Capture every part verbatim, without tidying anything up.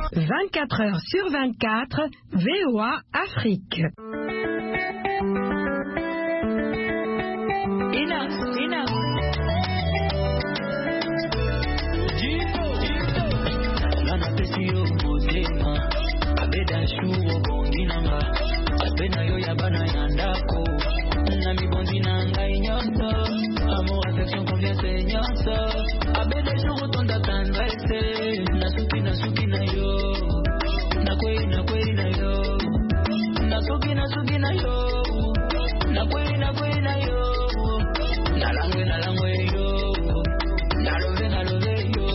vingt-quatre heures sur vingt-quatre, V O A Afrique. Ina, Ina. Nana pesi yo motema, abeda shuo bondinanga, apena yo yabana yandako, na mibondi nanga inyonso, amour, affection, confiance inyonso, abeda shuo tonda tendresse, nasuki nasuki na yo, nakweli nakweli na yo, nasuki nasuki na yo, nakweli nakweli na yo, nalangwe nalangwe yo, nalove nalove yo.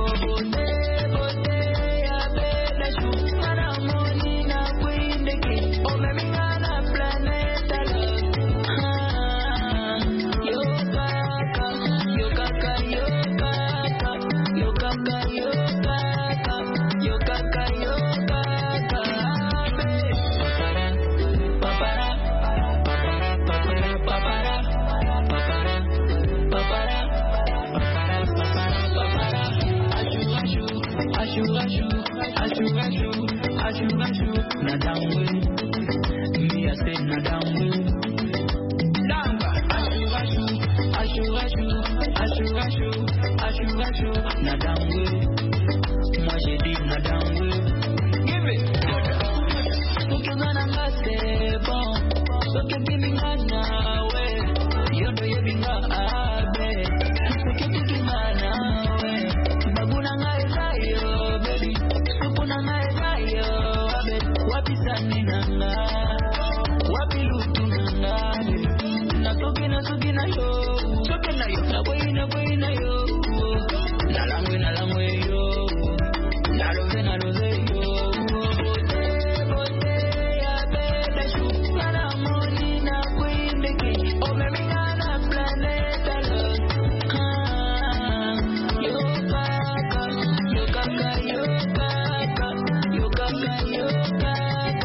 Nadangwe, me I say nadangwe. Lamba, ashu ashu, ashu ashu, ashu ashu, ashu ashu, nadangwe. Moi j'ai dit nadangwe. Give it. Ukizana ngase bon, soke kimingana we, yodo yebinga abe, soke kimingana we, baguna ngai sayo baby, supuna ngai sayo. Wapi sani nanga, wapi lutu nanga, nasuki nasuki na yo, soke na yo, na boy na boy na yo, nalangwe nalangwe yo, nalove nalove yo, bote bote ya bebe shu, nana moni na kwindeki, o baby na planeta love, ah, yo kaka, yo kaka, yo kaka, yo kaka, yo kaka.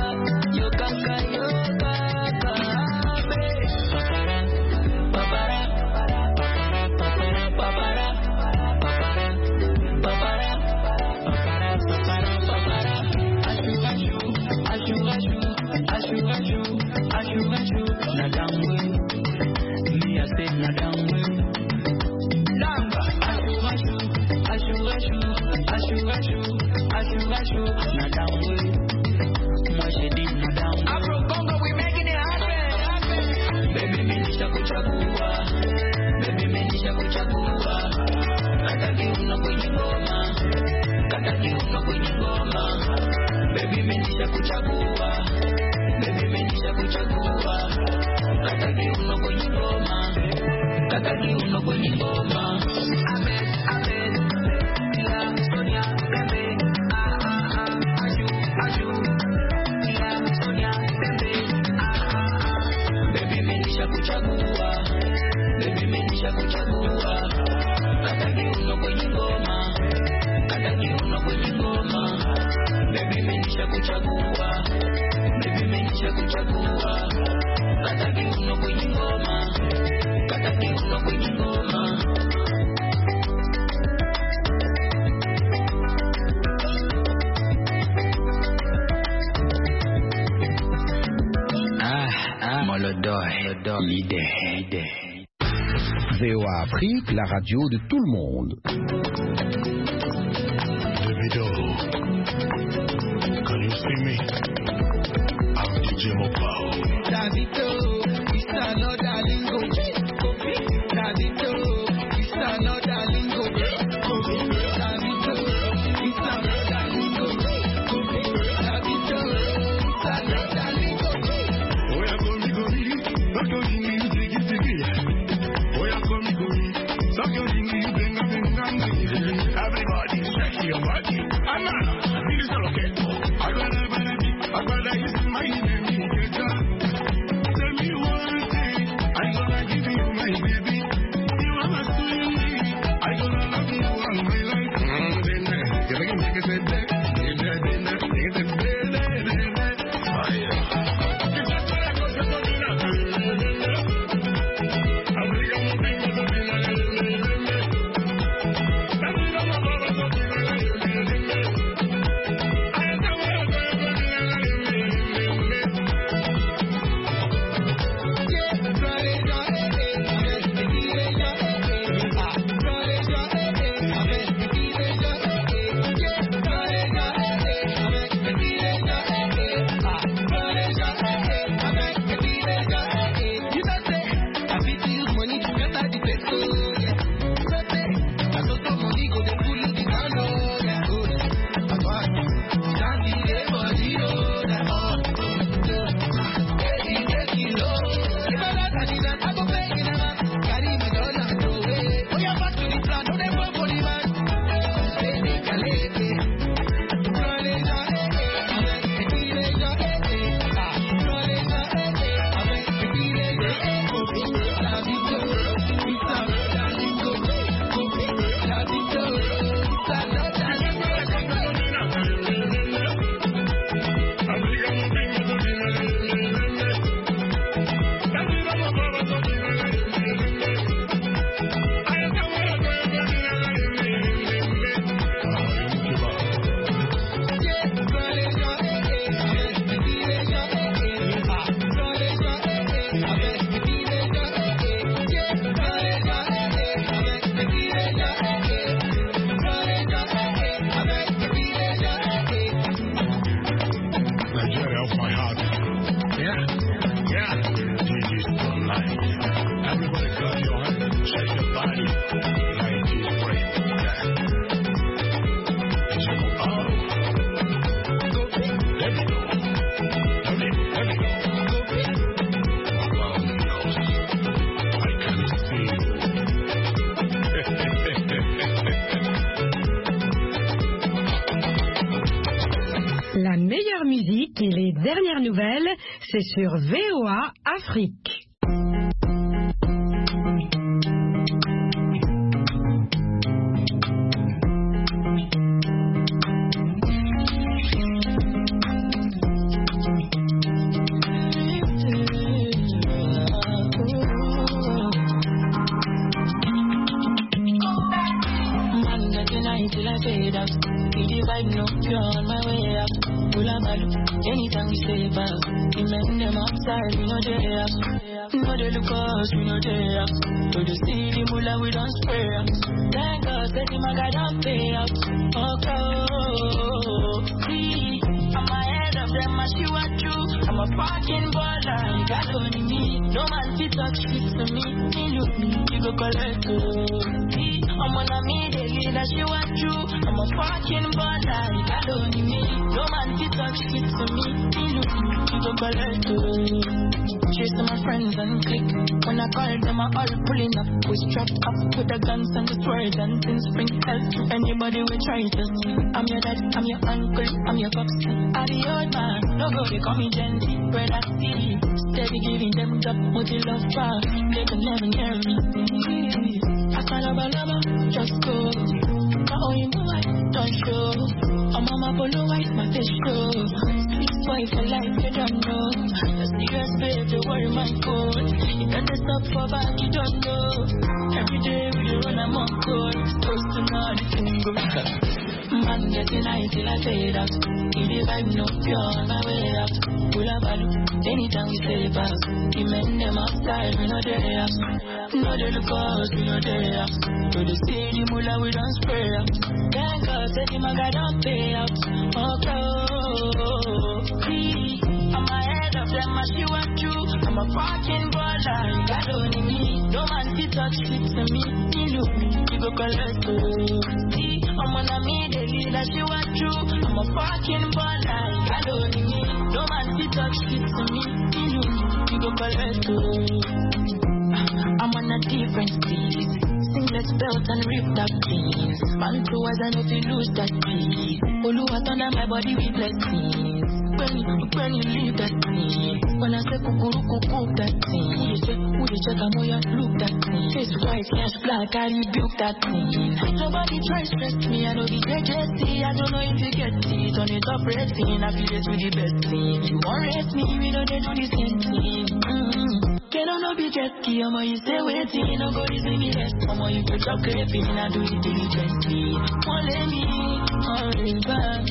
V O A Afrique, la radio de tout le monde. Davido, can you see me? I'm D J Mopao. Davido, it's another lingo. Davido, it's another lingo. Davido, it's another lingo. Davido, it's another lingo. Oh yeah, go me go me, don't go me, dig it, dig it. Oh yeah, go me go me, don't go me, bring up in gang. Everybody, shake your body. I'm not, this is okay. I got a baby, I got a is my baby. Tell me one thing, I gonna give you my baby. You are my sweetie, I gonna love you all my life. Mm, then, can I make it say that? Then, then, then, then, then, then, then. Oh yeah. It's just what I got to put in a I'm really gonna bring you to be like a La meilleure musique et les dernières nouvelles, c'est sur V O A Afrique. Anytime we say about, we make them outside, we know they up. We know they look us, we know they up. To the city, mula, we don't spray up. Thank God, that the maga don't pay up. Okay, see, I'm ahead of them, I see what you. I'm a fucking baller, you got only me. No man fit talk shit to me. Me look me, you go collect it. See, I'm on a me, they lead, I see what you. I'm a fucking baller, you got only me. No man fit talk shit to me. Me look me, you go collect it. Chasing my friends and click. When I call them, I all pulling up. We strapped up with the guns and the swords and things spring help to anybody we try to see. I'm your dad, I'm your uncle, I'm your popsy. I'm the old man, no go, they call me Genty. Where I see, steady giving them up, what you love for. They can never hear me. I can't love a lover, just go. Oh, you know I don't show. I'm on my polo white, my fish show. Sweet boy for life, you don't know. The serious babe, they worry my code. You better stop for back, you don't know. Every day we run, I'm on code. Supposed to know the thing goes. Man getting high till I fade out. If the vibe no pure on my way out. Pull up a look, anytime we say pass. We men them outside, we know they up. No they look us, we know they up. To the city, mula, we don't spray up. Thank God, that the maga don't pay out. Okay, see, I'm ahead of them, I see what you. I'm a fucking baller, you got only me. No man fit touch shit to me. Me look me, you go collect it. See, I'm on a me, they lead, I see what you. I'm a fucking baller, you got only me. No man fit touch shit to me. Me look me, you go collect it. I'm on a different speed. Singlet belt and rip that jeans. Man to us and if you lose that peace. Olu what under my body with blessings. When you, when you leave that thing. When I say kukuru cook that thing. Who you check, who you check, I know you look that thing. Face white, cash black, I rebuke that thing. Nobody try stress me, I know the J J C. I don't know if you get it. On the top rating, I feel it with the best thing. You won't rate me, we know they do the same thing. Mm-hmm. Can I not be jet ski, I'm you stay waiting, no go to see me rest. I'm you put your crap in, I do it diligently. Won't let me, always back.